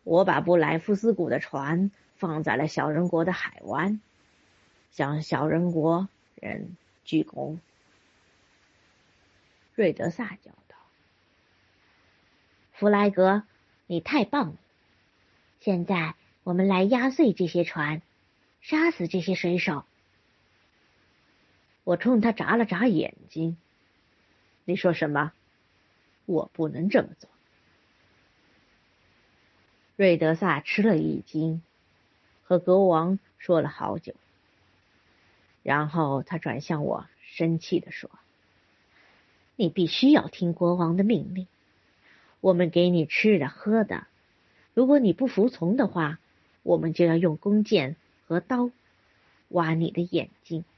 我把布莱夫斯谷的船放在了小人国的海湾，向小人国人鞠躬。瑞德萨叫道：“弗莱格，你太棒了！现在我们来压碎这些船，杀死这些水手。”我冲他眨了眨眼睛。你说什么？我不能这么做。瑞德萨吃了一惊，和国王说了好久。然后他转向我，生气地说：“你必须要听国王的命令。我们给你吃的喝的，如果你不服从的话，我们就要用弓箭和刀挖你的眼睛。”